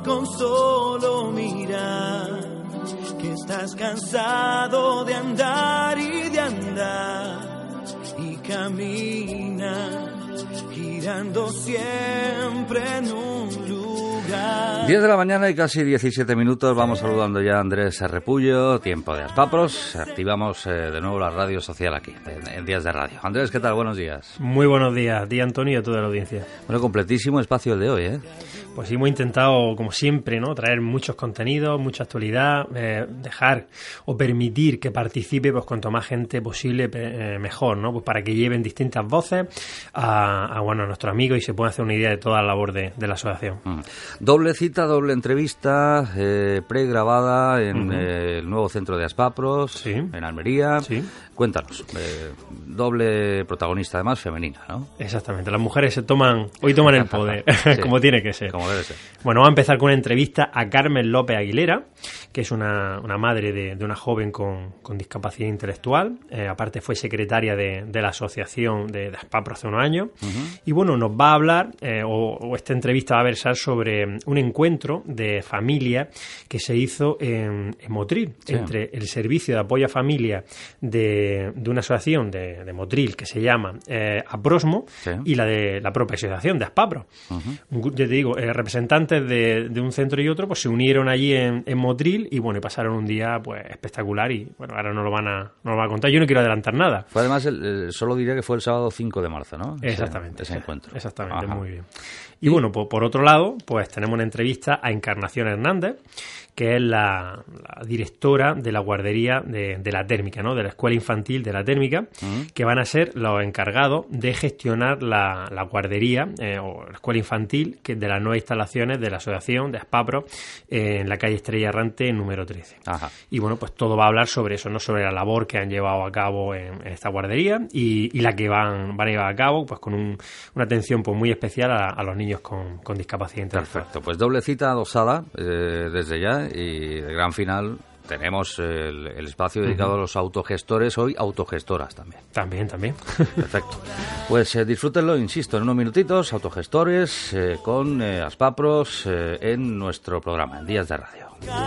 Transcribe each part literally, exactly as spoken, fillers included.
con solo mirar, que estás cansado de andar y de andar, y camina girando siempre en un lugar. diez de la mañana y casi diecisiete minutos. Vamos saludando ya a Andrés Repullo, tiempo de Aspapros. Activamos eh, de nuevo la radio social aquí, en, en Días de Radio. Andrés, ¿qué tal? Buenos días. Muy buenos días, día Antonio y a toda la audiencia. Bueno, completísimo espacio el de hoy, ¿eh? Pues sí, hemos intentado, como siempre, ¿no?, traer muchos contenidos, mucha actualidad, eh, dejar o permitir que participe pues cuanto más gente posible, eh, mejor, ¿no? Pues para que lleven distintas voces a, a, bueno, a nuestros amigos y se pueda hacer una idea de toda la labor de, de la asociación. Mm. Doble cita, doble entrevista, eh, pregrabada en uh-huh. eh, el nuevo centro de Aspapros, sí. en Almería. Sí. Cuéntanos, eh, doble protagonista además femenina, ¿no? Exactamente, las mujeres se toman, hoy toman el poder, sí. como tiene que ser. Como debe ser. Bueno, vamos a empezar con una entrevista a Carmen López Aguilera, que es una, una madre de, de una joven con, con discapacidad intelectual, eh, aparte fue secretaria de, de la asociación de, de Aspapros hace unos años, uh-huh. y bueno, nos va a hablar, eh, o, o esta entrevista va a versar sobre un encuentro de familia que se hizo en, en Motril, sí. entre el servicio de apoyo a familia de de una asociación de, de Motril que se llama eh, Aprosmo, sí. y la de la propia asociación de Aspapros. Uh-huh. Ya te digo, eh, representantes de, de un centro y otro pues se unieron allí en, en Motril y bueno, y pasaron un día pues espectacular y bueno, ahora no lo van a, no lo van a contar. Yo no quiero adelantar nada. Fue además, el, el, solo diría que fue el sábado cinco de marzo, ¿no? Exactamente. Ese, ese encuentro. Exactamente, ajá. Muy bien. Y, y bueno, por, por otro lado, pues tenemos una entrevista a Encarnación Hernández, que es la, la directora de la guardería de, de la térmica, ¿no?, de la escuela infantil de la térmica, uh-huh. que van a ser los encargados de gestionar la, la guardería eh, o la escuela infantil que de las nuevas instalaciones de la asociación de Aspapros eh, en la calle Estrella Errante número trece. Ajá. Y bueno, pues todo va a hablar sobre eso, ¿no?, sobre la labor que han llevado a cabo en, en esta guardería y, y la que van, van a llevar a cabo pues con un, una atención pues muy especial a, a los niños con, con discapacidad intelectual. Perfecto, pues doble cita adosada eh, desde ya. Y de gran final tenemos el, el espacio dedicado uh-huh. a los autogestores, hoy autogestoras también. También, también. Perfecto. Pues eh, disfrútenlo, insisto, en unos minutitos, autogestores eh, con eh, Aspapros eh, en nuestro programa, en Días de Radio.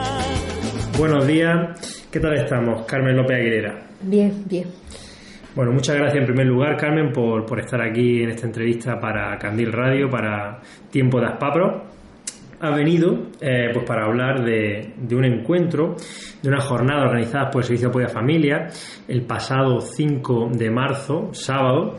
Buenos días, ¿qué tal estamos? Carmen López Aguilera. Bien, bien. Bueno, muchas gracias en primer lugar, Carmen, por, por estar aquí en esta entrevista para Candil Radio, para Tiempo de Aspapros. Ha venido eh, pues para hablar de, de un encuentro, de una jornada organizada por el Servicio de Apoyo a Familia el pasado cinco de marzo, sábado.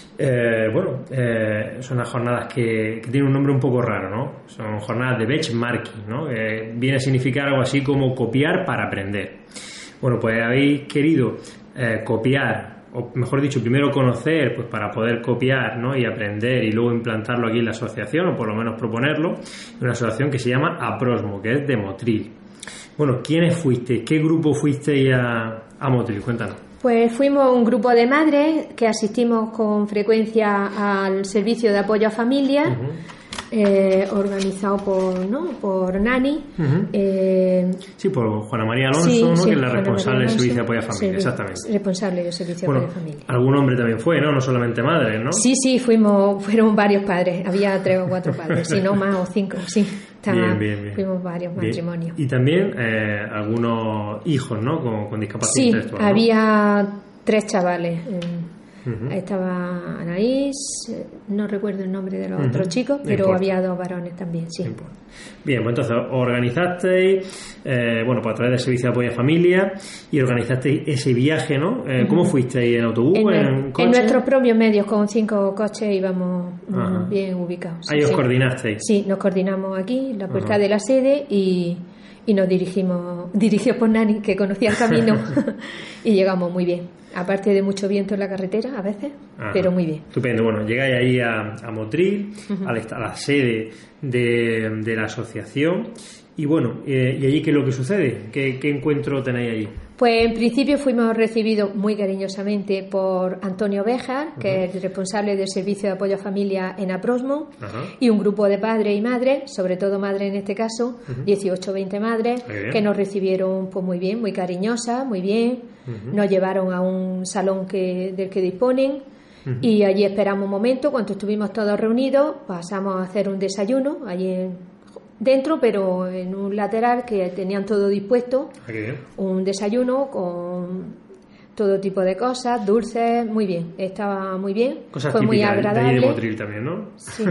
Eh, bueno, eh, son unas jornadas que, que tienen un nombre un poco raro, ¿no? Son jornadas de benchmarking, ¿no? Eh, viene a significar algo así como copiar para aprender. Bueno, pues habéis querido eh, copiar, o mejor dicho, primero conocer, pues para poder copiar, ¿no?, y aprender y luego implantarlo aquí en la asociación, o por lo menos proponerlo, en una asociación que se llama Aprosmo, que es de Motril. Bueno, ¿quiénes fuisteis? ¿Qué grupo fuisteis a, a Motril? Cuéntanos. Pues fuimos un grupo de madres que asistimos con frecuencia al servicio de apoyo a familia, uh-huh. eh, organizado por, ¿no?, por Nani. Uh-huh. Eh, sí, por Juana María Alonso, sí, ¿no?, sí, que es la Juana responsable del Alonso, servicio de apoyo a familia, sí, exactamente. Responsable del servicio de bueno, apoyo a familia. Algún hombre también fue, ¿no? No solamente madres, ¿no? Sí, sí, fuimos, fueron varios padres, había tres o cuatro padres, si no más o cinco, sí. Estaba, bien, bien, bien. Fuimos varios bien. matrimonios. Y también eh, algunos hijos, ¿no?, con, con discapacidad sí, intelectual. Sí, había tres chavales. Eh, uh-huh. Estaba Anaís, no recuerdo el nombre de los uh-huh. otros chicos, pero Importa. Había dos varones también, sí. Importa. Bien, pues entonces organizasteis, eh, bueno, pues a través del servicio de apoyo a familia, y organizasteis ese viaje, ¿no? Eh, ¿Cómo uh-huh. fuisteis? ¿En autobús? ¿En, en, coche? En nuestros propios medios, con cinco coches íbamos uh-huh. bien ubicados. Ahí sí, os sí. coordinasteis. Sí, nos coordinamos aquí, en la puerta uh-huh. de la sede, y, y nos dirigimos, dirigidos por Nani, que conocía el camino, y llegamos muy bien. Aparte de mucho viento en la carretera, a veces, ajá. pero muy bien. Estupendo. Bueno, llegáis ahí a, a Motril, uh-huh. a, la, a la sede de, de la asociación, y bueno, eh, ¿y allí qué es lo que sucede? ¿Qué, qué encuentro tenéis allí? Pues en principio fuimos recibidos muy cariñosamente por Antonio Béjar, que uh-huh. es el responsable del servicio de apoyo a familia en Aprosmo, uh-huh. y un grupo de padres y madres, sobre todo madres en este caso, uh-huh. dieciocho o veinte madres, que nos recibieron pues muy bien, muy cariñosas, muy bien. Uh-huh. Nos llevaron a un salón que, del que disponen, uh-huh. y allí esperamos un momento. Cuando estuvimos todos reunidos, pasamos a hacer un desayuno allí en dentro, pero en un lateral que tenían todo dispuesto, okay. Un desayuno con todo tipo de cosas, dulces, muy bien, estaba muy bien, cosas fue muy agradable. De, de Motril también, ¿no? Sí.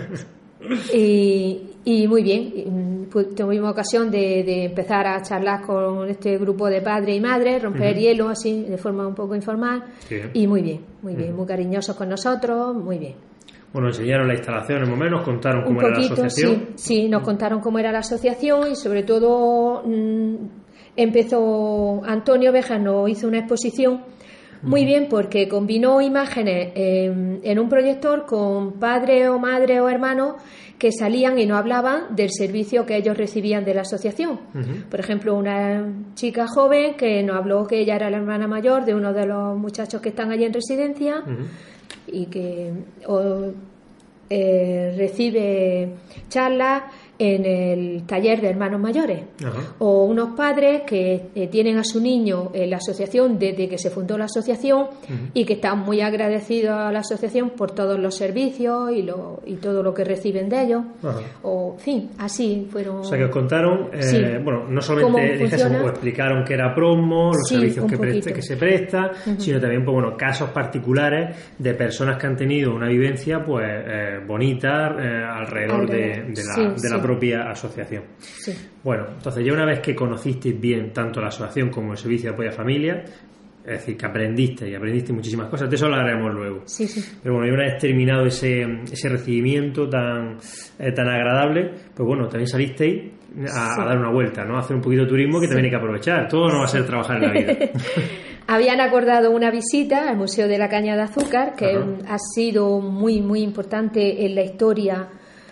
y, y muy bien, pues, tuvimos ocasión de, de empezar a charlar con este grupo de padres y madres, romper uh-huh. el hielo así, de forma un poco informal, sí. y muy bien, muy bien, uh-huh. muy cariñosos con nosotros, muy bien. Bueno, enseñaron la instalación, más o menos, contaron cómo un era poquito, la asociación. Sí, sí, nos contaron cómo era la asociación y sobre todo mmm, empezó Antonio Béjar, nos hizo una exposición muy bien porque combinó imágenes eh, en un proyector con padres o madres o hermanos que salían y nos hablaban del servicio que ellos recibían de la asociación. Uh-huh. Por ejemplo, una chica joven que nos habló que ella era la hermana mayor de uno de los muchachos que están allí en residencia uh-huh. y que o, eh, recibe charlas en el taller de hermanos mayores. Ajá. O unos padres que eh, tienen a su niño en la asociación desde que se fundó la asociación uh-huh. y que están muy agradecidos a la asociación por todos los servicios y, lo, y todo lo que reciben de ellos. Ajá. O, en fin, así fueron. O sea, que os contaron, eh, sí. bueno, no solamente dijesen, o explicaron que era promo, los sí, servicios que, preste, que se presta, uh-huh. sino también, pues bueno, casos particulares de personas que han tenido una vivencia, pues, eh, bonita eh, alrededor, alrededor de, de la, sí, de la sí. propia asociación. Sí. Bueno, entonces ya una vez que conocisteis bien tanto la asociación como el servicio de apoyo a familia, es decir, que aprendiste y aprendiste muchísimas cosas, de eso hablaremos luego. Sí, sí. Pero bueno, y una vez terminado ese, ese recibimiento tan, eh, tan agradable, pues bueno, también salisteis a, sí. a dar una vuelta, ¿no? A hacer un poquito de turismo que sí. también hay que aprovechar. Todo no va a ser trabajar en la vida. Habían acordado una visita al Museo de la Caña de Azúcar, que Ajá. ha sido muy, muy importante en la historia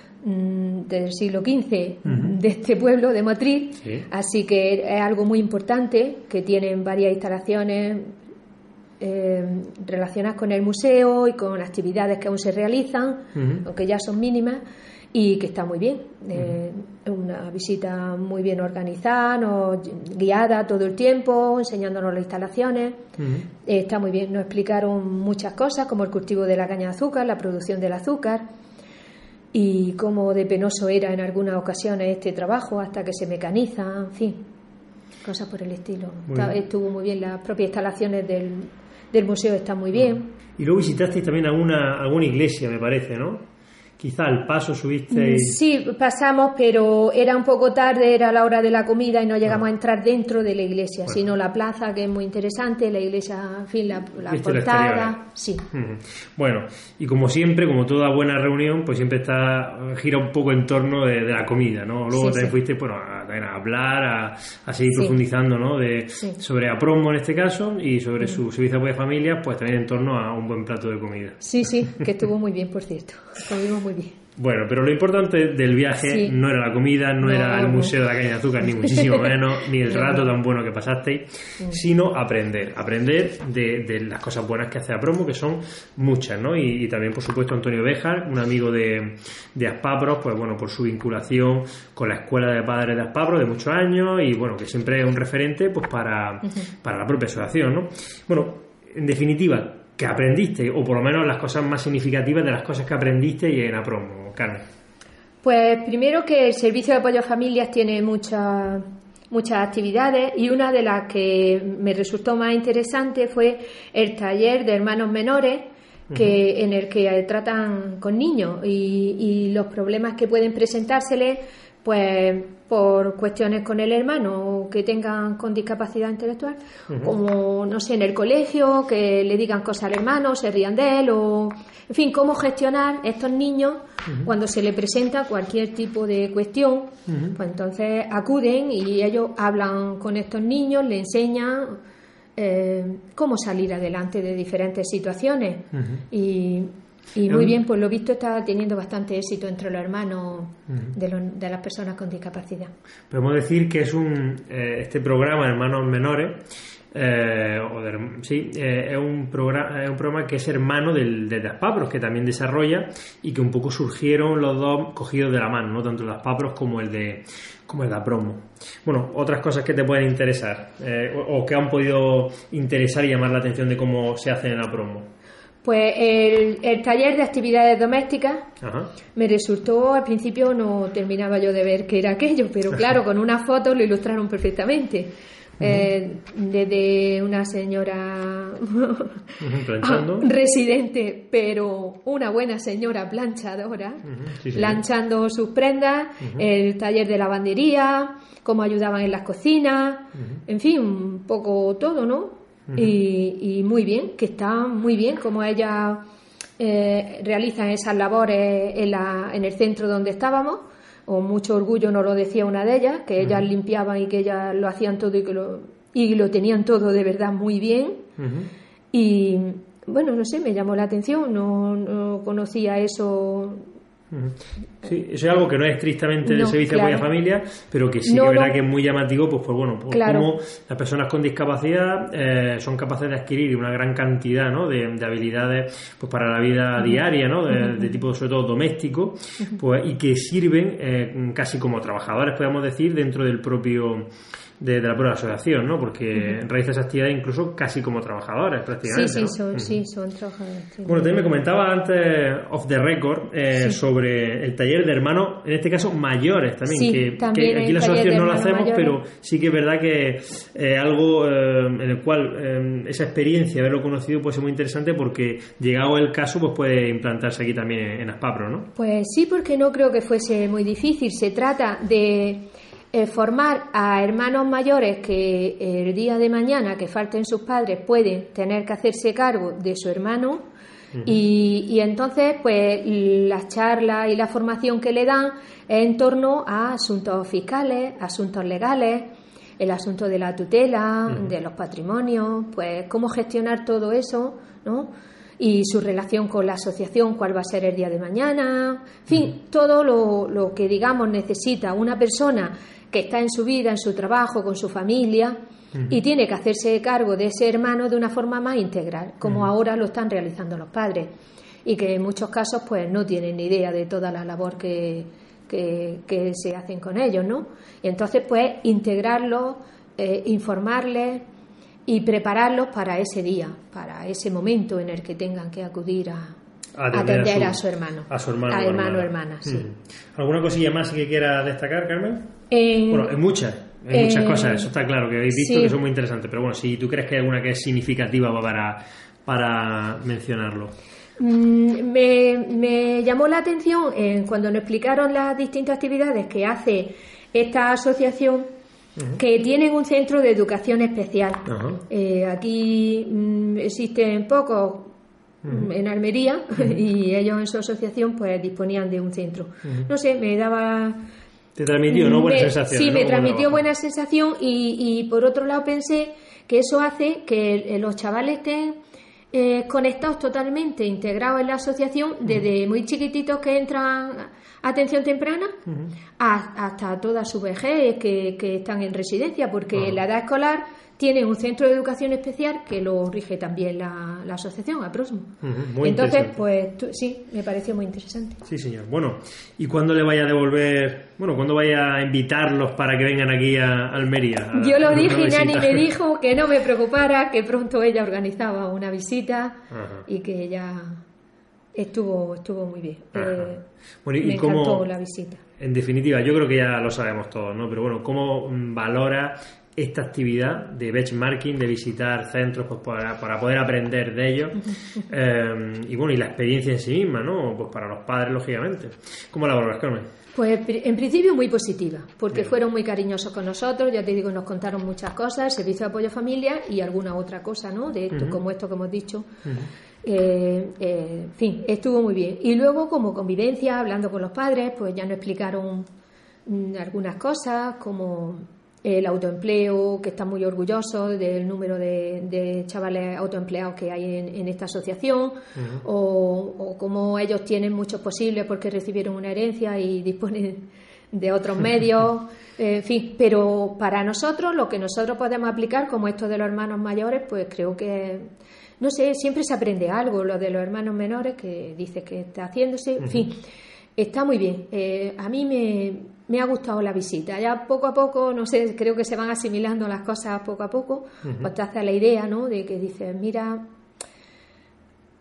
del siglo quince uh-huh. de este pueblo de Motril, sí. así que es algo muy importante, que tienen varias instalaciones eh, relacionadas con el museo y con actividades que aún se realizan, uh-huh. aunque ya son mínimas, y que está muy bien. Eh, uh-huh. Una visita muy bien organizada, nos, guiada todo el tiempo, enseñándonos las instalaciones. Uh-huh. Eh, está muy bien, nos explicaron muchas cosas, como el cultivo de la caña de azúcar, la producción del azúcar, y cómo de penoso era en algunas ocasiones este trabajo hasta que se mecaniza, en fin, cosas por el estilo. Está, estuvo muy bien, las propias instalaciones del, del museo están muy bien. Y luego visitasteis también alguna, alguna iglesia, me parece, ¿no? Quizá al paso subisteis. Sí, pasamos, pero era un poco tarde, era la hora de la comida y no llegamos ah. a entrar dentro de la iglesia, bueno. sino la plaza, que es muy interesante, la iglesia, en fin, la, la portada. Sí. Uh-huh. Bueno, y como siempre, como toda buena reunión, pues siempre está gira un poco en torno de, de la comida, ¿no? Luego sí, también sí. fuiste, bueno, a, a hablar, a, a seguir sí. profundizando, ¿no? De, sí. sobre Apromo en este caso y sobre uh-huh. su servicio de apoyo a familias, pues también en torno a un buen plato de comida. Sí, sí, que estuvo muy bien, por cierto. Comimos muy bien. Bueno, pero lo importante del viaje sí. no era la comida, no, no era el Museo de la Caña de Azúcar, ni muchísimo menos, ni el rato tan bueno que pasasteis, sino aprender, aprender de, de las cosas buenas que hace Apromo, que son muchas, ¿no? Y, y también, por supuesto, Antonio Béjar, un amigo de, de Aspapros, pues bueno, por su vinculación con la Escuela de Padres de Aspapros de muchos años y bueno, que siempre es un referente pues para, uh-huh. para la propia asociación, ¿no? Bueno, en definitiva, que aprendiste, o por lo menos las cosas más significativas de las cosas que aprendiste y en Apromo, Carmen. Pues primero que el servicio de apoyo a familias tiene muchas muchas actividades y una de las que me resultó más interesante fue el taller de hermanos menores que uh-huh. en el que tratan con niños y, y los problemas que pueden presentárseles pues por cuestiones con el hermano que tengan con discapacidad intelectual, uh-huh. como, no sé, en el colegio, que le digan cosas al hermano, se rían de él, o, en fin, cómo gestionar estos niños uh-huh. cuando se le presenta cualquier tipo de cuestión, uh-huh. pues entonces acuden y ellos hablan con estos niños, le enseñan eh, cómo salir adelante de diferentes situaciones uh-huh. y Y muy bien, pues lo visto está teniendo bastante éxito entre los hermanos uh-huh. de, los, de las personas con discapacidad. Podemos decir que es un eh, este programa Hermanos Menores, eh, o de, sí, eh, es un programa es un programa que es hermano del de Aspapros, que también desarrolla y que un poco surgieron los dos cogidos de la mano, no tanto el de Aspapros como el de como el de Apromo. Bueno, otras cosas que te pueden interesar eh, o, o que han podido interesar y llamar la atención de cómo se hace en Apromo. Pues el, el taller de actividades domésticas Ajá. me resultó, al principio no terminaba yo de ver qué era aquello, pero claro, con unas fotos lo ilustraron perfectamente. Uh-huh. Eh, desde una señora planchando. residente, pero una buena señora planchadora, Uh-huh. Sí, sí, planchando sus prendas, uh-huh. el taller de lavandería, cómo ayudaban en las cocinas, uh-huh. en fin, un poco todo, ¿no? Uh-huh. Y, y muy bien, que está muy bien como ellas eh, realizan esas labores en, la, en el centro donde estábamos. Con mucho orgullo nos lo decía una de ellas, que ellas uh-huh. limpiaban y que ellas lo hacían todo y que lo, y lo tenían todo de verdad muy bien. Uh-huh. Y bueno, no sé, me llamó la atención, no, no conocía eso. Sí, eso es algo que no es estrictamente del no, servicio claro. de apoyo a familia, pero que sí no, que es verdad no. que es muy llamativo, pues, pues bueno, pues claro. cómo las personas con discapacidad eh, son capaces de adquirir una gran cantidad, ¿no? de, de habilidades pues para la vida uh-huh. diaria, ¿no? De, uh-huh. de tipo sobre todo doméstico, uh-huh. pues y que sirven eh, casi como trabajadores, podemos decir, dentro del propio De, de la propia asociación, ¿no? Porque uh-huh. realiza esa actividad incluso casi como trabajadores, prácticamente. Sí, sí, ¿no? son, uh-huh. sí, son trabajadores. Sí. Bueno, también me comentaba antes, off the record, eh, sí. sobre el taller de hermanos, en este caso mayores también, sí, que, también que aquí la asociación no lo hacemos, mayores. Pero sí que es verdad que es eh, algo eh, en el cual eh, esa experiencia, haberlo conocido, puede ser muy interesante porque, llegado el caso, pues puede implantarse aquí también en, en Aspapro, ¿no? Pues sí, porque no creo que fuese muy difícil. Se trata de Eh, formar a hermanos mayores que el día de mañana que falten sus padres pueden tener que hacerse cargo de su hermano uh-huh. y, y entonces pues las charlas y la formación que le dan es en torno a asuntos fiscales, asuntos legales, el asunto de la tutela, uh-huh. de los patrimonios, pues cómo gestionar todo eso, ¿no? Y su relación con la asociación, cuál va a ser el día de mañana, en fin, uh-huh. todo lo, lo que digamos necesita una persona que está en su vida, en su trabajo, con su familia uh-huh. y tiene que hacerse cargo de ese hermano de una forma más integral, como uh-huh. ahora lo están realizando los padres y que en muchos casos pues no tienen ni idea de toda la labor que, que, que se hacen con ellos, ¿no? Y entonces pues integrarlos, eh, informarles y prepararlos para ese día, para ese momento en el que tengan que acudir a atender, atender a, su, a su hermano, a su hermano, a hermano o hermana, hermana, sí. Mm. ¿Alguna cosilla más que quiera destacar, Carmen? En, bueno, hay muchas, hay en, muchas cosas, eso está claro, que habéis visto sí. que son muy interesantes, pero bueno, si tú crees que hay alguna que es significativa para, para mencionarlo. Me, me llamó la atención eh, cuando nos explicaron las distintas actividades que hace esta asociación, uh-huh. que tienen un centro de educación especial. Uh-huh. Eh, aquí mm, existen pocos uh-huh. en Almería uh-huh. y ellos en su asociación pues disponían de un centro. Uh-huh. No sé, me daba... ¿Te transmitió no buena me, sensación? Sí, ¿no? me transmitió buena sensación y, y por otro lado pensé que eso hace que los chavales estén eh, conectados totalmente, integrados en la asociación desde uh-huh. muy chiquititos que entran a atención temprana uh-huh. a, hasta toda su vejez que, que están en residencia, porque uh-huh. en la edad escolar tienen un centro de educación especial que lo rige también la, la asociación, APROSMO. Uh-huh. Entonces, pues tú, sí, me pareció muy interesante. Sí, señor. Bueno, ¿y cuándo le vaya a devolver, bueno, cuándo vaya a invitarlos para que vengan aquí a Almería? A, Yo lo dije y Nani me dijo que no me preocupara, que pronto ella organizaba una visita uh-huh. y que ella estuvo estuvo muy bien. Eh, bueno, ¿y me cómo, encantó la visita. En definitiva, yo creo que ya lo sabemos todos, ¿no? Pero bueno, ¿cómo valora esta actividad de benchmarking, de visitar centros pues para, para poder aprender de ellos eh, y bueno, y la experiencia en sí misma, ¿no? Pues para los padres, lógicamente. ¿Cómo la valoras, Carmen? Pues en principio muy positiva, porque Bien. fueron muy cariñosos con nosotros, ya te digo, nos contaron muchas cosas, servicio de apoyo a familia y alguna otra cosa, ¿no? De esto, uh-huh. como esto que hemos dicho. Uh-huh. Eh, eh, en fin, estuvo muy bien. Y luego, como convivencia, hablando con los padres, pues ya nos explicaron mm, algunas cosas, como el autoempleo, que están muy orgullosos del número de, de chavales autoempleados que hay en, en esta asociación, uh-huh. o, o como ellos tienen muchos posibles porque recibieron una herencia y disponen de otros medios, eh, en fin, pero para nosotros, lo que nosotros podemos aplicar, como esto de los hermanos mayores, pues creo que, no sé, siempre se aprende algo, lo de los hermanos menores, que dice que está haciéndose, en uh-huh. fin, está muy bien. Eh, a mí me, me ha gustado la visita. Ya poco a poco, no sé, creo que se van asimilando las cosas poco a poco, uh-huh. pues te hace la idea, ¿no?, de que dices, mira,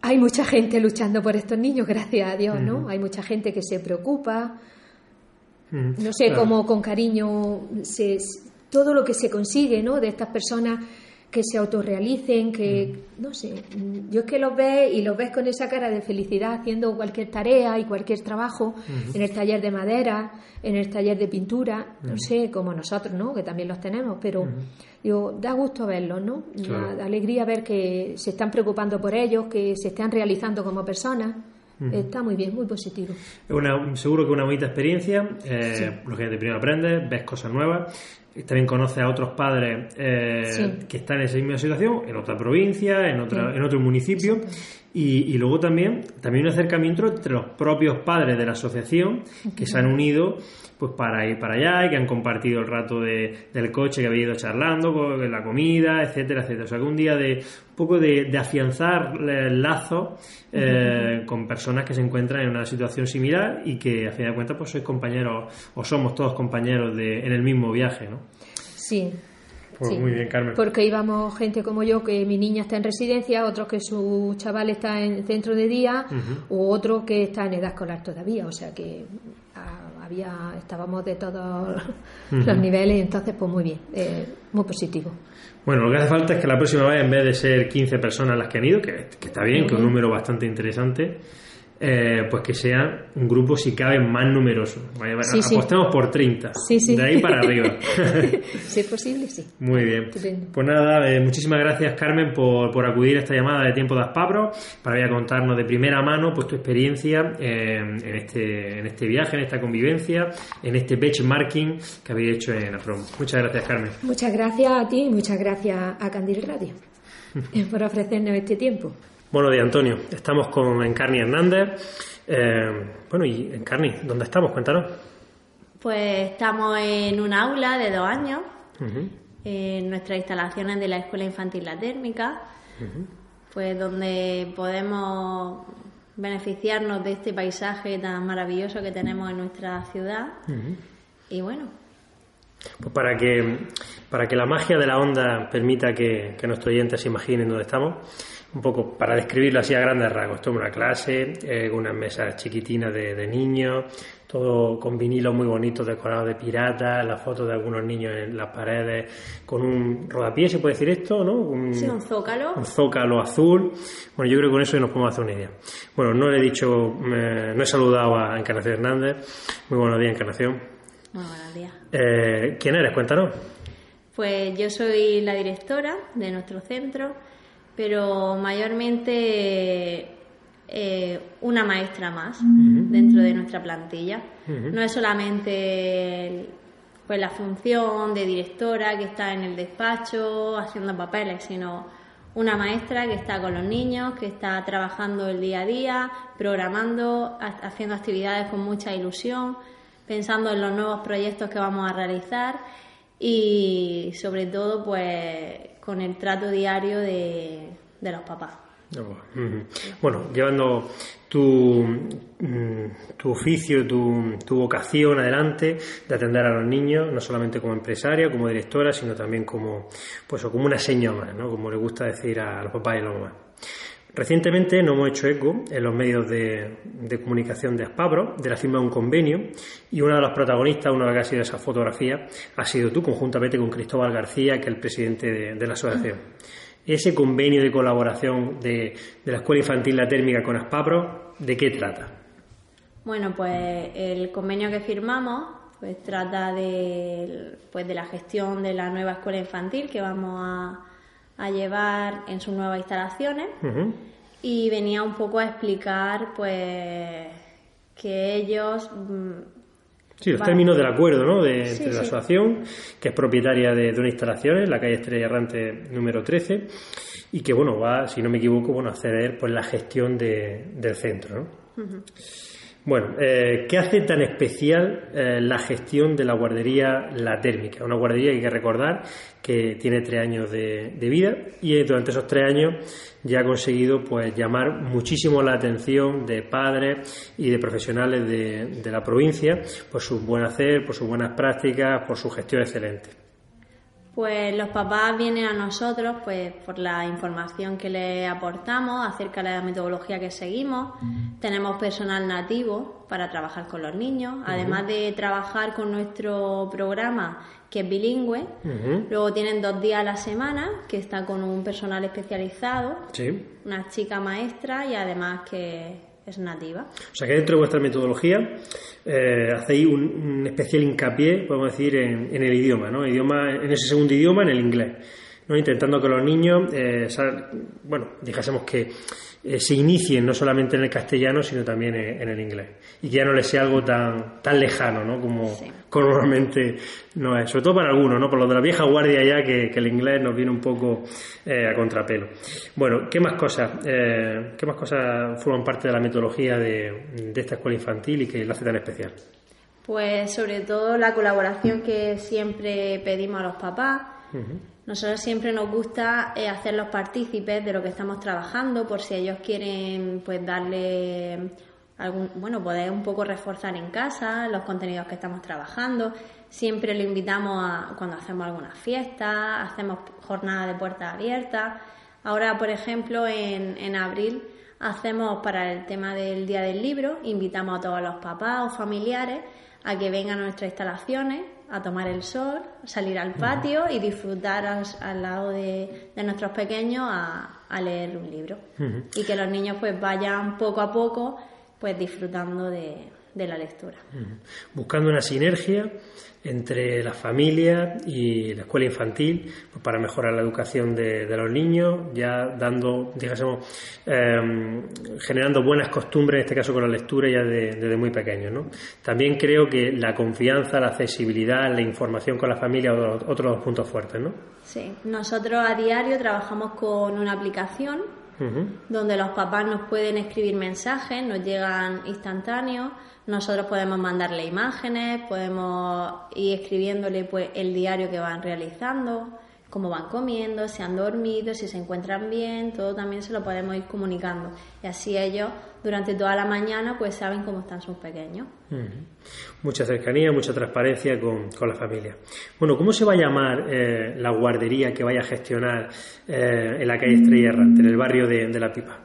hay mucha gente luchando por estos niños, gracias a Dios, ¿no? Uh-huh. Hay mucha gente que se preocupa, uh-huh. no sé, claro. cómo con cariño se, todo lo que se consigue, ¿no? De estas personas que se autorrealicen, que, uh-huh. no sé, yo es que los ves y los ves con esa cara de felicidad haciendo cualquier tarea y cualquier trabajo, uh-huh. en el taller de madera, en el taller de pintura, uh-huh. no sé, como nosotros, ¿no? Que también los tenemos, pero uh-huh. digo, da gusto verlos, ¿no? Claro. Da alegría ver que se están preocupando por ellos, que se están realizando como personas. Uh-huh. Está muy bien, muy positivo. Una, seguro que una bonita experiencia, eh, sí. Lógicamente primero aprendes, ves cosas nuevas, también conoces a otros padres eh, sí. que están en esa misma situación, en otra provincia, en otra, sí. en otro municipio, y, y luego también, también un acercamiento entre los propios padres de la asociación que uh-huh. se han unido pues para ir para allá y que han compartido el rato de, del coche que había ido charlando, con la comida, etcétera, etcétera. O sea que un día de un poco de, de afianzar el lazo eh, uh-huh. con personas que se encuentran en una situación similar y que a fin de cuentas pues sois compañeros o somos todos compañeros de, en el mismo viaje, ¿no? Sí. Pues sí. Muy bien, Carmen. Porque íbamos gente como yo, que mi niña está en residencia, otros que su chaval está en centro de día, uh-huh. u otro que está en edad escolar todavía, o sea que a, había estábamos de todos uh-huh. los niveles, entonces pues muy bien, eh, muy positivo. Bueno, lo que hace falta es que la próxima vez, en vez de ser quince personas las que han ido, que, que está bien, uh-huh. que es un número bastante interesante, Eh, pues que sea un grupo si cabe más numeroso. Vaya, sí, apostemos sí. por treinta, sí, sí. de ahí para arriba. Si es posible, sí. Muy bien. Estupendo. Pues nada, eh, muchísimas gracias, Carmen, por, por acudir a esta llamada de Tiempo de Aspapro para ir a contarnos de primera mano pues tu experiencia eh, en este en este viaje, en esta convivencia, en este benchmarking que habéis hecho en Aprom. Muchas gracias, Carmen. Muchas gracias a ti y muchas gracias a Candil Radio por ofrecernos este tiempo. Bueno, de Antonio, estamos con Encarni Hernández. Eh, bueno, y Encarni, ¿dónde estamos? Cuéntanos. Pues estamos en un aula de dos años, uh-huh. en nuestras instalaciones de la Escuela Infantil La Térmica, uh-huh. pues donde podemos beneficiarnos de este paisaje tan maravilloso que tenemos en nuestra ciudad. Uh-huh. Y bueno. Pues para que, para que la magia de la onda permita que, que nuestros oyentes se imaginen dónde estamos, un poco para describirlo así a grandes rasgos. Esto es una clase, eh, unas mesas chiquitinas de, de niños, todo con vinilos muy bonitos decorados de piratas, las fotos de algunos niños en las paredes, con un rodapié, ¿se puede decir esto? ¿No? Un, sí, un zócalo. Un zócalo azul. Bueno, yo creo que con eso nos podemos hacer una idea. Bueno, no le he dicho, eh, no he saludado a Encarnación Hernández. Muy buenos días, Encarnación. Muy buenos días. Eh, ¿Quién eres? Cuéntanos. Pues yo soy la directora de nuestro centro, pero mayormente eh, una maestra más uh-huh. dentro de nuestra plantilla. Uh-huh. No es solamente pues la función de directora que está en el despacho haciendo papeles, sino una maestra que está con los niños, que está trabajando el día a día, programando, haciendo actividades con mucha ilusión, pensando en los nuevos proyectos que vamos a realizar y sobre todo pues con el trato diario de, de los papás. Bueno, llevando tu, tu oficio, tu, tu vocación adelante de atender a los niños, no solamente como empresaria, como directora, sino también como, pues, como una señora, ¿no? Como le gusta decir a los papás y los mamás. Recientemente nos hemos hecho eco en los medios de, de comunicación de Aspapro de la firma de un convenio y una de las protagonistas, una de las que ha sido esa fotografía, ha sido tú, conjuntamente con Cristóbal García, que es el presidente de, de la asociación. Ese convenio de colaboración de, de la Escuela Infantil La Térmica con Aspapro, ¿de qué trata? Bueno, pues el convenio que firmamos pues trata de, pues, de la gestión de la nueva escuela infantil que vamos a a llevar en sus nuevas instalaciones uh-huh. y venía un poco a explicar pues que ellos sí los van... términos del acuerdo, ¿no? de sí, entre sí. la asociación, que es propietaria de, de una instalación en la calle Estrella Errante número trece y que bueno va, si no me equivoco, bueno a ceder pues la gestión de, del centro, ¿no? Uh-huh. Bueno, eh, ¿qué hace tan especial eh, la gestión de la guardería La Térmica? Una guardería que hay que recordar que tiene tres años de, de vida y durante esos tres años ya ha conseguido pues llamar muchísimo la atención de padres y de profesionales de, de la provincia por su buen hacer, por sus buenas prácticas, por su gestión excelente. Pues los papás vienen a nosotros pues por la información que les aportamos acerca de la metodología que seguimos. Tenemos personal nativo para trabajar con los niños, además uh-huh. de trabajar con nuestro programa que es bilingüe. Uh-huh. Luego tienen dos días a la semana que está con un personal especializado, sí. una chica maestra y además que es nativa. O sea que dentro de vuestra metodología eh, hacéis un, un especial hincapié, podemos decir, en, en el idioma, ¿no? Idioma, en ese segundo idioma, en el inglés, ¿no? Intentando que los niños, eh, sal, bueno, dijésemos que eh, se inicien no solamente en el castellano, sino también en, en el inglés. Y que ya no les sea algo tan tan lejano, ¿no? Como, sí. como normalmente no es. Sobre todo para algunos, ¿no? Por los de la vieja guardia ya, que, que el inglés nos viene un poco eh, a contrapelo. Bueno, ¿qué más cosas eh, qué más cosas forman parte de la metodología de, de esta escuela infantil y que la hace tan especial? Pues sobre todo la colaboración que siempre pedimos a los papás. Uh-huh. Nosotros siempre nos gusta eh, hacerlos partícipes de lo que estamos trabajando, por si ellos quieren pues darle algún, bueno, poder un poco reforzar en casa los contenidos que estamos trabajando. Siempre lo invitamos a cuando hacemos alguna fiesta, hacemos jornadas de puertas abiertas. Ahora, por ejemplo, en, en abril hacemos para el tema del Día del Libro, invitamos a todos los papás o familiares a que vengan a nuestras instalaciones a tomar el sol, salir al patio y disfrutar al, al lado de, de nuestros pequeños a, a leer un libro. Uh-huh. Y que los niños pues vayan poco a poco pues disfrutando de, de la lectura. Uh-huh. Buscando una sinergia entre las familias y la escuela infantil pues para mejorar la educación de, de los niños, ya dando, digamos, eh, generando buenas costumbres, en este caso con la lectura ya de, desde muy pequeños, ¿no? También creo que la confianza, la accesibilidad, la información con la familia, otros otro puntos fuertes, ¿no? Sí, nosotros a diario trabajamos con una aplicación uh-huh. donde los papás nos pueden escribir mensajes, nos llegan instantáneos. Nosotros podemos mandarle imágenes, podemos ir escribiéndole pues el diario que van realizando, cómo van comiendo, si han dormido, si se encuentran bien, todo también se lo podemos ir comunicando. Y así ellos durante toda la mañana pues saben cómo están sus pequeños. Uh-huh. Mucha cercanía, mucha transparencia con, con la familia. Bueno, ¿cómo se va a llamar eh, la guardería que vaya a gestionar eh, en la calle Estrella Errante, en el barrio de, de La Pipa?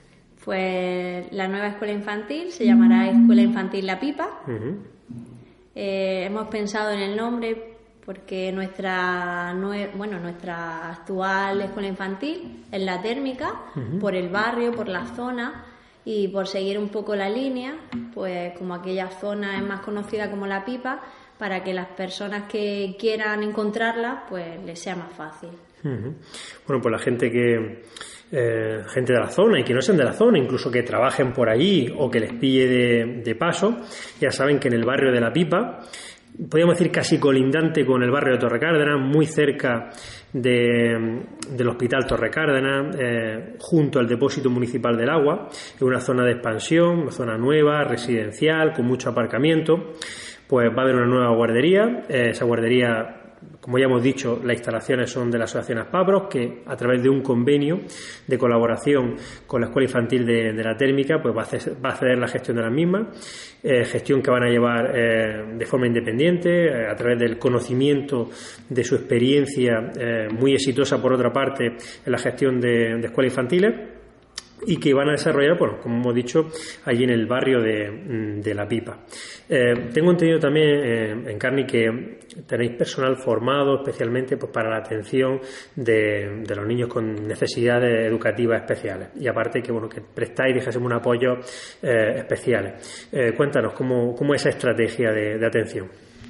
Pues la nueva escuela infantil se llamará Escuela Infantil La Pipa. Uh-huh. Eh, hemos pensado en el nombre porque nuestra nue- bueno nuestra actual escuela infantil es la térmica, uh-huh. por el barrio, por la zona y por seguir un poco la línea, pues como aquella zona es más conocida como La Pipa, para que las personas que quieran encontrarla pues les sea más fácil. Uh-huh. Bueno, pues la gente que Eh, gente de la zona y que no sean de la zona, incluso que trabajen por allí o que les pille de, de paso, ya saben que en el barrio de La Pipa, podríamos decir casi colindante con el barrio de Torrecárdenas, muy cerca de, del Hospital Torrecárdenas, eh, junto al Depósito Municipal del Agua, es una zona de expansión, una zona nueva, residencial, con mucho aparcamiento. Pues va a haber una nueva guardería, eh, esa guardería, como ya hemos dicho, las instalaciones son de la Asociación Aspapros, que a través de un convenio de colaboración con la Escuela Infantil de, de la Térmica pues va a, hacer, va a ceder la gestión de las mismas, eh, gestión que van a llevar eh, de forma independiente, eh, a través del conocimiento de su experiencia eh, muy exitosa, por otra parte, en la gestión de, de escuelas infantiles, y que van a desarrollar, bueno, como hemos dicho, allí en el barrio de, de La Pipa. Eh, tengo entendido también, eh, Encarni, que tenéis personal formado especialmente pues, para la atención de, de los niños con necesidades educativas especiales. Y aparte que, bueno, que prestáis, dijésemos, un apoyo eh, especiales. Eh, cuéntanos, ¿cómo, cómo es esa estrategia de, de atención?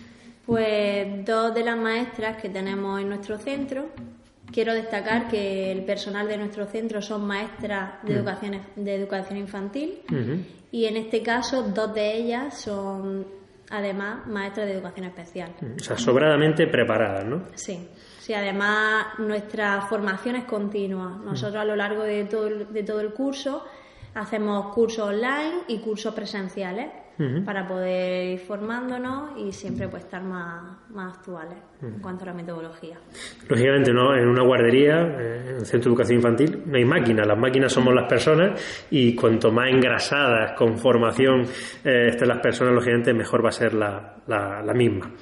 Pues dos de las maestras que tenemos en nuestro centro. Quiero destacar que el personal de nuestro centro son maestras de educación, de educación infantil uh-huh. y en este caso dos de ellas son además maestras de educación especial. O sea, sobradamente preparadas, ¿no? Sí, sí, además nuestra formación es continua. Nosotros a lo largo de todo el, de todo el curso hacemos cursos online y cursos presenciales uh-huh. para poder ir formándonos y siempre pues estar más, más actuales uh-huh. en cuanto a la metodología. Lógicamente, ¿no? En una guardería, en un centro de educación infantil, no hay máquinas, las máquinas somos las personas y cuanto más engrasadas con formación eh, estén las personas, lógicamente mejor va a ser la, la, la misma.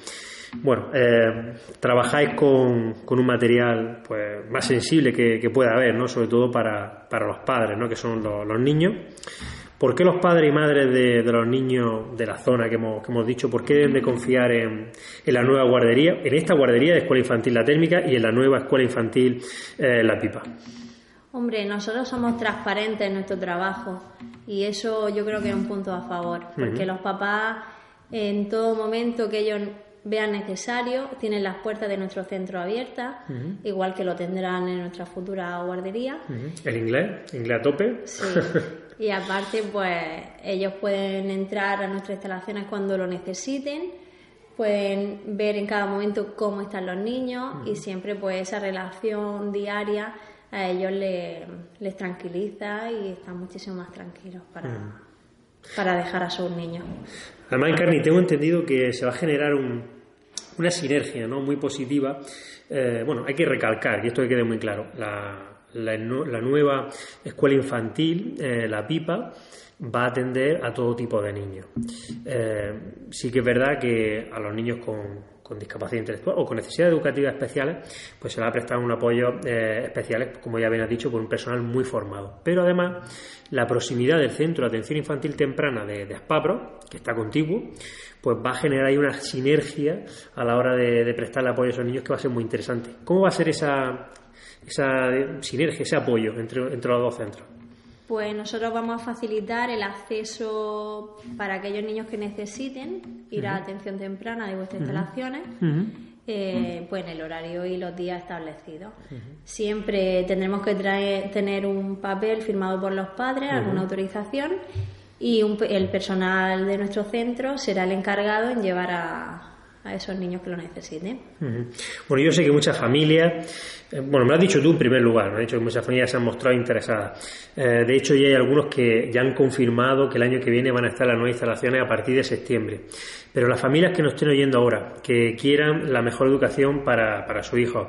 bueno, eh, trabajáis con, con un material pues más sensible que, que pueda haber, ¿no? Sobre todo para, para los padres, ¿no? Que son los, los niños. ¿Por qué los padres y madres de, de los niños de la zona que hemos, que hemos dicho, por qué deben de confiar en, en la nueva guardería, en esta guardería de Escuela Infantil La Térmica y en la nueva Escuela Infantil eh, La Pipa? Hombre, nosotros somos transparentes en nuestro trabajo y eso yo creo que es un punto a favor, porque uh-huh. los papás en todo momento que ellos vean necesario tienen las puertas de nuestro centro abiertas, uh-huh. igual que lo tendrán en nuestra futura guardería. Uh-huh. ¿El inglés? ¿Inglés a tope? Sí. Y aparte, pues ellos pueden entrar a nuestras instalaciones cuando lo necesiten, pueden ver en cada momento cómo están los niños uh-huh. y siempre pues esa relación diaria a ellos les, les tranquiliza y están muchísimo más tranquilos para, uh-huh. para dejar a sus niños. Además, Encarni, tengo entendido que se va a generar un, una sinergia, ¿no?, muy positiva. Eh, bueno, hay que recalcar, y esto que quede muy claro, la... La, la nueva escuela infantil, eh, La Pipa, va a atender a todo tipo de niños. Eh, sí que es verdad que a los niños con, con discapacidad intelectual o con necesidades educativas especiales, pues se le va a prestar un apoyo eh, especiales, como ya bien has dicho, por un personal muy formado. Pero además, la proximidad del Centro de Atención Infantil Temprana de, de Aspapro, que está contiguo, pues va a generar ahí una sinergia a la hora de, de prestarle apoyo a esos niños que va a ser muy interesante. ¿Cómo va a ser esa... esa sinergia, ese apoyo entre, entre los dos centros? Pues nosotros vamos a facilitar el acceso para aquellos niños que necesiten ir uh-huh. a la atención temprana de vuestras uh-huh. instalaciones, uh-huh. Eh, pues en el horario y los días establecidos. Uh-huh. Siempre tendremos que traer, tener un papel firmado por los padres, uh-huh. alguna autorización, y un, el personal de nuestro centro será el encargado en llevar a a esos niños que lo necesiten. Uh-huh. Bueno, yo sé que muchas familias, eh, bueno, me lo has dicho tú en primer lugar, me has dicho que muchas familias se han mostrado interesadas. Eh, de hecho, ya hay algunos que ya han confirmado que el año que viene van a estar las nuevas instalaciones a partir de septiembre. Pero las familias que nos estén oyendo ahora, que quieran la mejor educación para, para su hijo,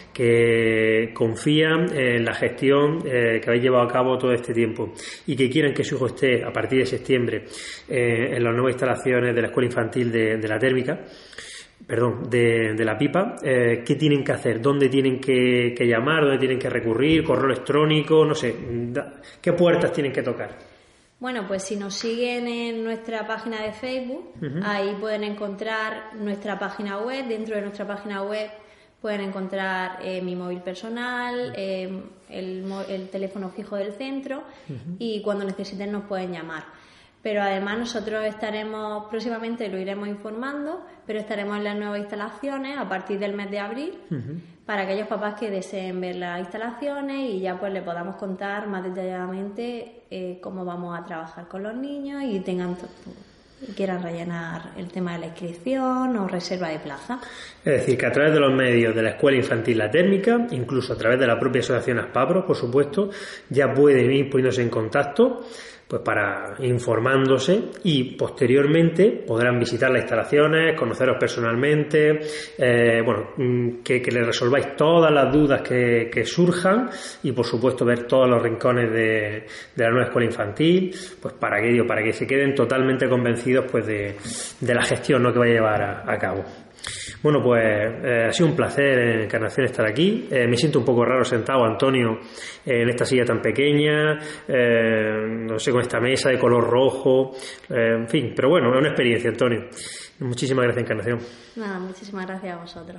que confían en la gestión eh, que habéis llevado a cabo todo este tiempo y que quieran que su hijo esté a partir de septiembre eh, en las nuevas instalaciones de la Escuela Infantil de, de La Térmica, perdón, de, de La Pipa, eh, ¿qué tienen que hacer? ¿Dónde tienen que, que llamar? ¿Dónde tienen que recurrir? ¿Correo electrónico? No sé, da, ¿qué puertas tienen que tocar? Bueno, pues si nos siguen en nuestra página de Facebook, uh-huh. ahí pueden encontrar nuestra página web. Dentro de nuestra página web pueden encontrar eh, mi móvil personal, eh, el, el teléfono fijo del centro uh-huh. y cuando necesiten nos pueden llamar. Pero además nosotros estaremos, próximamente lo iremos informando, pero estaremos en las nuevas instalaciones a partir del mes de abril uh-huh. para aquellos papás que deseen ver las instalaciones y ya pues le podamos contar más detalladamente eh, cómo vamos a trabajar con los niños y tengan to- y quieran rellenar el tema de la inscripción o reserva de plaza. Es decir, que a través de los medios de la Escuela Infantil La Térmica, incluso a través de la propia asociación Aspapro, por supuesto, ya pueden ir poniéndose en contacto pues para informándose y posteriormente podrán visitar las instalaciones, conoceros personalmente, eh, bueno, que, que les resolváis todas las dudas que, que surjan y por supuesto ver todos los rincones de, de la nueva escuela infantil, pues para que ellos, para que se queden totalmente convencidos pues de, de la gestión, ¿no?, que va a llevar a, a cabo. Bueno, pues eh, ha sido un placer, Encarnación, estar aquí. Eh, me siento un poco raro sentado, Antonio, eh, en esta silla tan pequeña, eh, no sé, con esta mesa de color rojo, eh, en fin, pero bueno, es una experiencia, Antonio. Muchísimas gracias, Encarnación. Nada, muchísimas gracias a vosotros.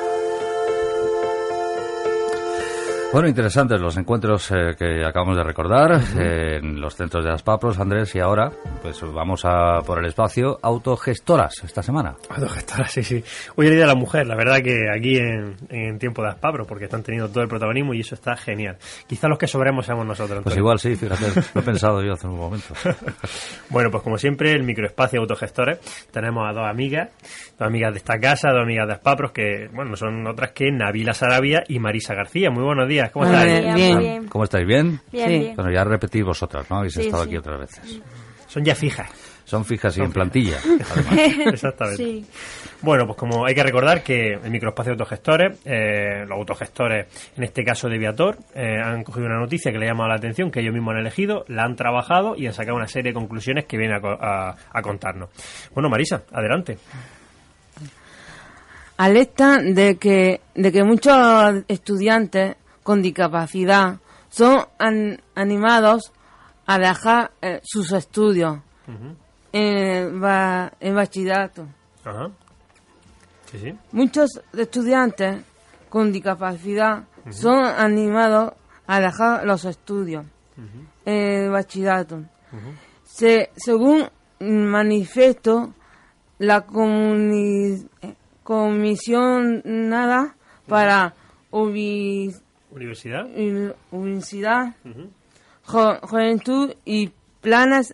Bueno, interesantes los encuentros eh, que acabamos de recordar uh-huh. eh, en los centros de Aspapros, Andrés, y ahora pues vamos a por el espacio autogestoras esta semana. Autogestoras, sí, sí. Hoy es el Día de la Mujer, la verdad que aquí en, en tiempo de Aspapros, porque están teniendo todo el protagonismo y eso está genial. Quizá los que sobremos seamos nosotros, Antonio. Pues igual sí, fíjate, lo he pensado yo hace un momento. Bueno, pues como siempre, el microespacio autogestores, tenemos a dos amigas, dos amigas de esta casa, dos amigas de Aspapros, que bueno, no son otras que Nabila Sarabia y Marisa García. Muy buenos días. ¿Cómo estáis? Bien, bien, bien. ¿Cómo estáis? ¿Bien? Bien, sí. bien. Bueno, ya repetís vosotras, ¿no? Habéis sí, estado sí. aquí otras veces. Son ya fijas. Son fijas y Son en plantilla, Exactamente. Sí. Bueno, pues como hay que recordar que el microespacio de autogestores, eh, los autogestores, en este caso de Viator, eh, han cogido una noticia que le ha llamado la atención, que ellos mismos han elegido, la han trabajado y han sacado una serie de conclusiones que vienen a, a, a contarnos. Bueno, Marisa, adelante. alertan de que, de que muchos estudiantes con discapacidad son an, animados a dejar eh, sus estudios uh-huh. en, ba, en bachillerato. Ajá. Sí, sí. Muchos estudiantes con discapacidad uh-huh. son animados a dejar los estudios uh-huh. en bachillerato. Uh-huh. Se, según manifiesto, la comuni, comisión nada para ubi, universidad, universidad uh-huh. jo, juventud y planes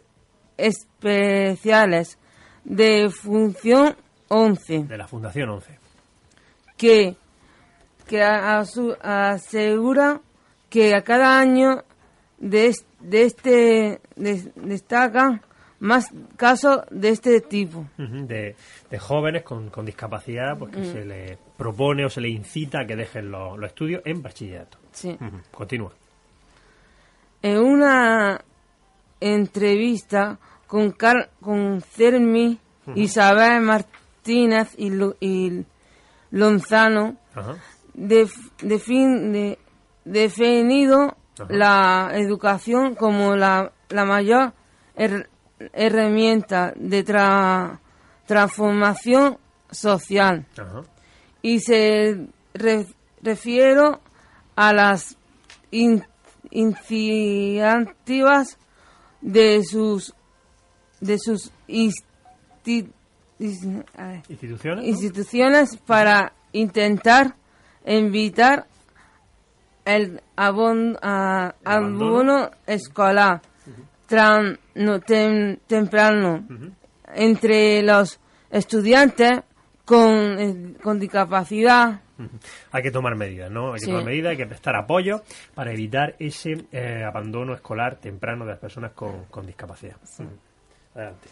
especiales de Función once. De la Fundación once. Que, que asu, asegura que a cada año de, de este de, destacan más casos de este tipo. Uh-huh. De, de jóvenes con, con discapacidad, pues que uh-huh. se les propone o se les incita a que dejen los, los estudios en bachillerato. Sí. Uh-huh. Continúa. En una entrevista con, Car con Cermi, uh-huh. Isabel Martínez y, Lo y Lonzano, uh-huh. de, de fin, de, definido uh-huh. la educación como la, la mayor her herramienta de tra transformación social. Uh-huh. Y se re refiero a las in iniciativas de sus de sus insti instituciones, instituciones ¿no? para intentar evitar el abono, a, el abono escolar uh-huh. tran, no, tem, temprano uh-huh. entre los estudiantes con, eh, con discapacidad. Uh-huh. Hay que tomar medidas, ¿no? Hay que sí. tomar medidas, hay que prestar apoyo para evitar ese eh, abandono escolar temprano de las personas con, con discapacidad. Sí. Uh-huh. Adelante.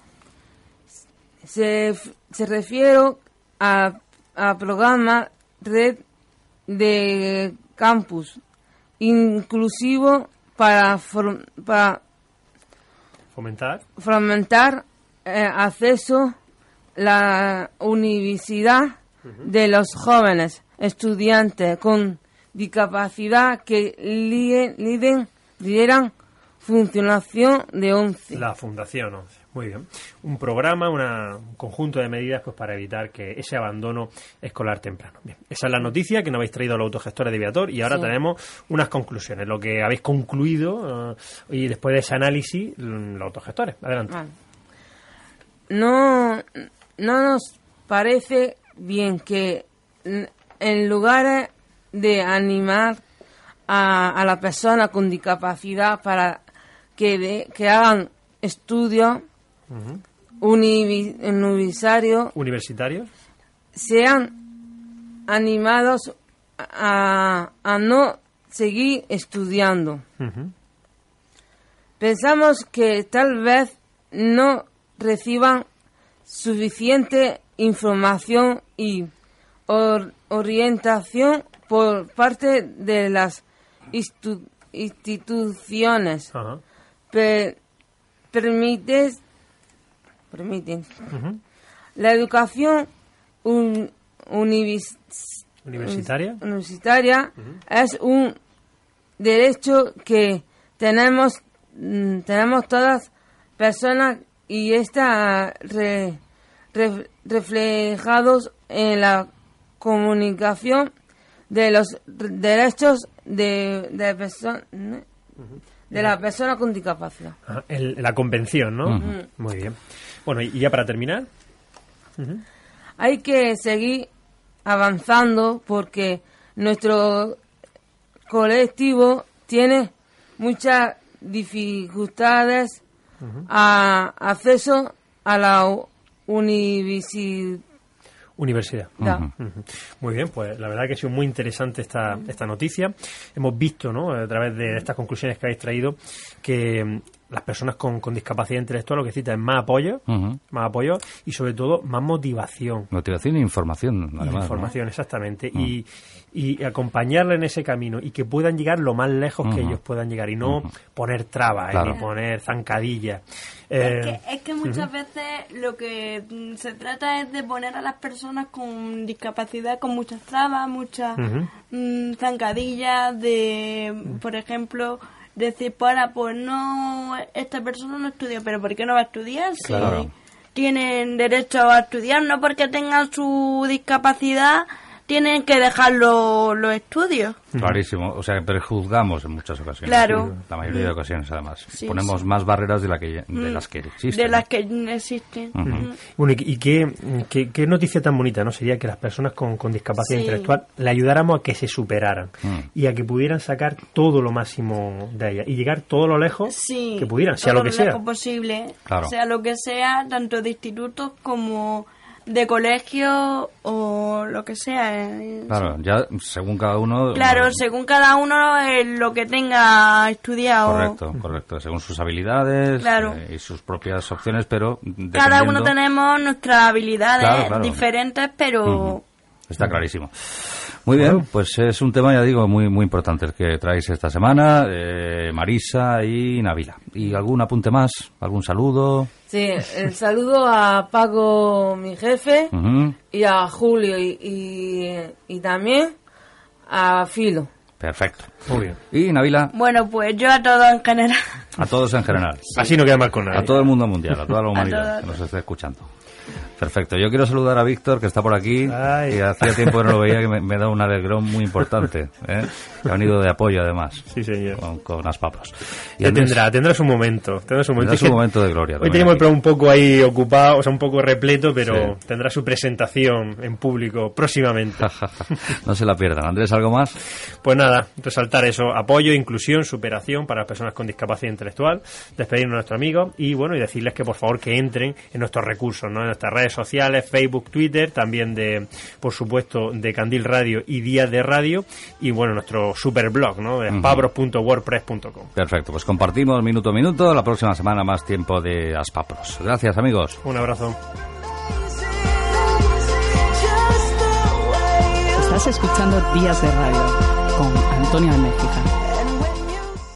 Se, se refiere a, a programa red de campus inclusivo para, for, para fomentar, fomentar eh, acceso a la universidad uh-huh. de los jóvenes estudiantes con discapacidad que lideren, lideran funcionación de once. La Fundación once. Muy bien. Un programa, una, un conjunto de medidas pues para evitar que ese abandono escolar temprano. Bien. Esa es la noticia que nos habéis traído los autogestores de Viator y ahora sí. tenemos unas conclusiones, lo que habéis concluido uh, y después de ese análisis, los autogestores. Adelante. Vale. No, no nos parece bien que en lugar de animar a, a la persona con discapacidad para que, de, que hagan estudios uh-huh. universitarios, universitarios, sean animados a, a no seguir estudiando. Uh-huh. Pensamos que tal vez no reciban suficiente información y or, orientación por parte de las institu instituciones. Uh-huh. Per, permite, permiten uh-huh. la educación un, univis, universitaria, universitaria uh-huh. es un derecho que tenemos mm, tenemos todas personas y está re, re, reflejados en la comunicación de los derechos de, de personas uh-huh. de la persona con discapacidad. Ajá, el, la convención, ¿no? Uh-huh. Muy bien. Bueno, y ya para terminar. Uh-huh. Hay que seguir avanzando porque nuestro colectivo tiene muchas dificultades uh-huh. a acceso a la universidad. Universidad. Uh-huh. Uh-huh. Muy bien, pues la verdad que ha sido muy interesante esta, esta noticia. Hemos visto, ¿no?, a través de estas conclusiones que habéis traído, que las personas con, con discapacidad intelectual lo que necesitan es más apoyo, uh-huh. más apoyo y sobre todo más motivación. Motivación e información, además. Información, ¿no? exactamente. Uh-huh. Y, y acompañarle en ese camino y que puedan llegar lo más lejos uh-huh. que ellos puedan llegar y no uh-huh. poner trabas, claro. eh, ni poner zancadillas. Eh, es, que, es que muchas uh-huh. veces lo que se trata es de poner a las personas con discapacidad con muchas trabas, muchas uh-huh. mmm, zancadillas, de, por ejemplo, decir, para, pues no, esta persona no estudia, pero ¿por qué no va a estudiar? Si claro. tienen derecho a estudiar, no porque tengan su discapacidad tienen que dejar lo, los estudios. Clarísimo, o sea, prejuzgamos en muchas ocasiones. Claro. La mayoría de ocasiones, además. Sí, Ponemos sí. más barreras de, la que, de las que existen. De las que existen. Uh-huh. Uh-huh. Bueno, y, y qué, qué, qué noticia tan bonita, ¿no? Sería que las personas con, con discapacidad sí. intelectual le ayudáramos a que se superaran uh-huh. y a que pudieran sacar todo lo máximo de ellas y llegar todo lo lejos sí, que pudieran, sea lo que sea. Todo lo lejos posible, claro. sea lo que sea, tanto de institutos como de colegio o lo que sea. Claro, ya según cada uno... Claro, no, según cada uno eh, lo que tenga estudiado. Correcto, correcto. Según sus habilidades claro. eh, y sus propias opciones, pero... Cada uno tenemos nuestras habilidades claro, claro. diferentes, pero... Uh-huh. Está clarísimo. Muy bien, bueno. Pues es un tema, ya digo, muy muy importante el que traéis esta semana, eh, Marisa y Nabila. ¿Y algún apunte más? ¿Algún saludo? Sí, el saludo a Paco, mi jefe, uh-huh. y a Julio, y, y, y también a Filo. Perfecto. Muy bien. ¿Y Nabila? Bueno, pues yo a todos en general. A todos en general. Sí. Así no queda mal con nadie. A todo el mundo mundial, a toda la humanidad que nos esté escuchando. Perfecto. Yo quiero saludar a Víctor, que está por aquí. Ay. Y hacía tiempo que no lo veía, que me, me da un alegrón muy importante. ¿eh? Que ha venido de apoyo, además. Sí, señor. Con, con Aspapros. Y Andrés, tendrá, tendrá su momento. Tendrá su momento, tendrá su momento de gloria. Hoy tenemos el programa un poco ahí ocupado, o sea, un poco repleto, pero sí. tendrá su presentación en público próximamente. No se la pierdan. Andrés, ¿algo más? Pues nada, resaltar eso. Apoyo, inclusión, superación para las personas con discapacidad intelectual. Despedirnos de nuestros amigos y, bueno, y decirles que, por favor, que entren en nuestros recursos, ¿no? En nuestras redes sociales, Facebook, Twitter, también de, por supuesto, de Candil Radio y Días de Radio, y bueno, nuestro super blog, ¿no? De aspapros punto wordpress punto com. Perfecto, pues compartimos minuto a minuto. La próxima semana más tiempo de Aspapros. Gracias, amigos. Un abrazo. Estás escuchando Días de Radio con Antonio Almeida.